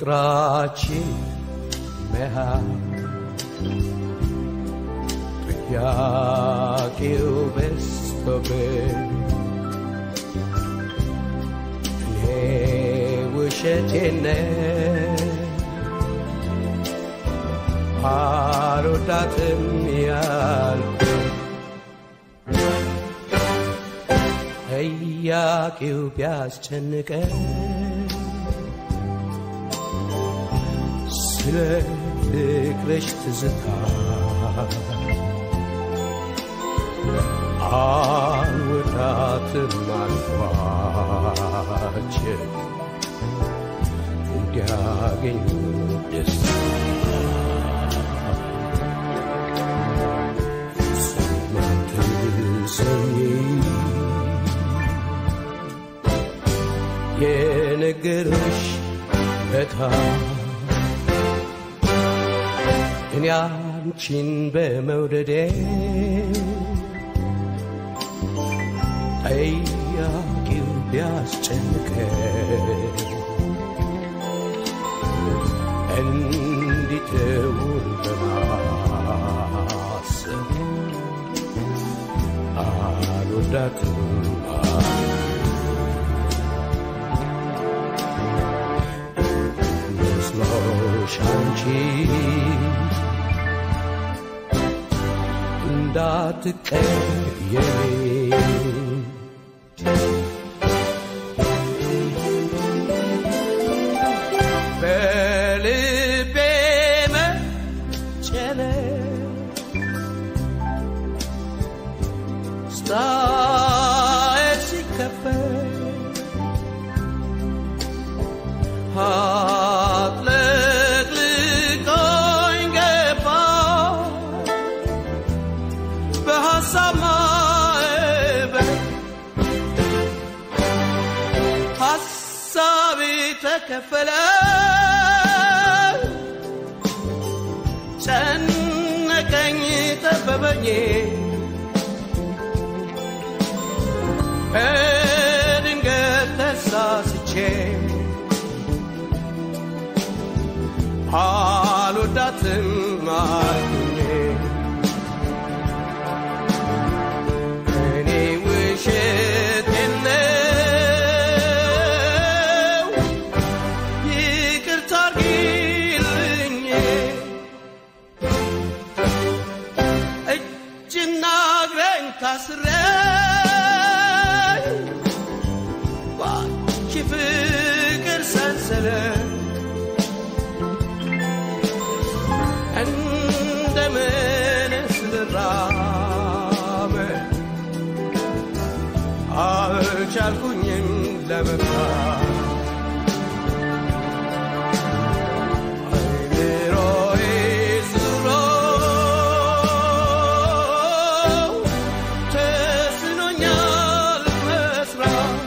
በፍቅራችን መሃል ጥያቄው በዝቶብኝ እኔ ውሸቴን አልወዳትም ያልኩት ጥያቄው ቢያስጨንቀኝ ስለ ፍቅርሽ ትዝታ አልወዳትም አልኳቸው እንዲያገኙ ደስታ ስማትሰኝ የነገርሽ ለታ እኔ አንቺን በመውደዴ ጥያቄው ቢያስጨንቀኝ እንዲተውን በማሰብ አልወዳትም መስሎሽ አንቺ እንዳትቀየሚ በልቤ መጨነቅ ስታየት ሲከፈት አጥለቅልቆኝ ገባ በሀሳብ ማዕበል ሀሳቤ ተከፈለ ጨነቀኝ ጠበበኝ በድንገት ተሳስቼ አልወዳትም አልኩኝ እኔ ውሸቴን ነው ይቅርታ አድርጊልኝ እጅና እግሬን ታስሬ ባንቺ ፍቅር ሰንሰለት እንደምንስ ልራመድ አልቻልኩኝም ለመፍታት አይምሮዬ ዙሮ ተስኖኛል መስራት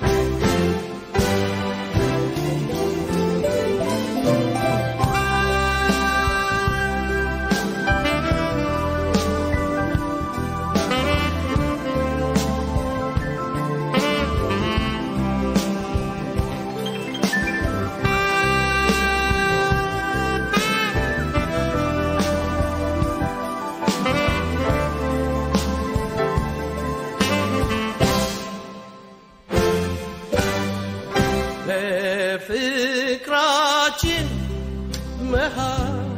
በፍቅራችን መሃል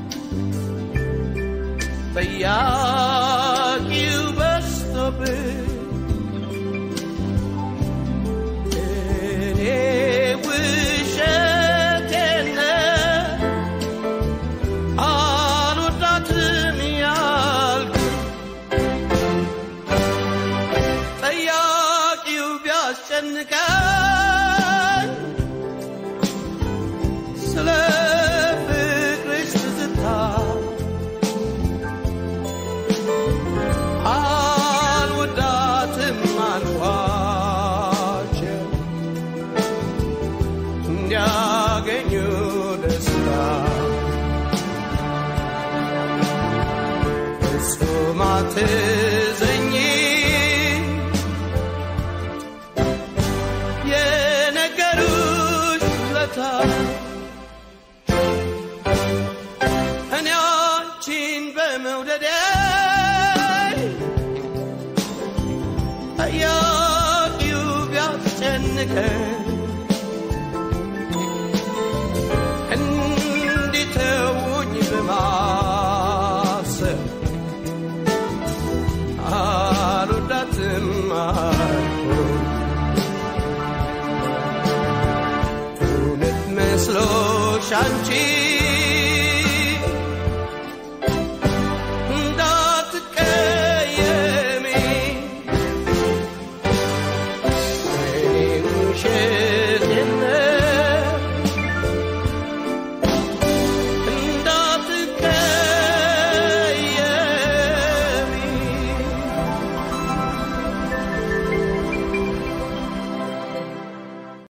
ጥያቄው በዝቶብኝ እኔ ውሸቴን አልወዳትም ያልኩት ጥያቄው ቢያስጨንቀኝ ስለ ፍቅርሽ ትዝታ አልወዳትም አልኳቸው እንዲያገኙ ደስታ ፍጹም አትዘኝ አንቺ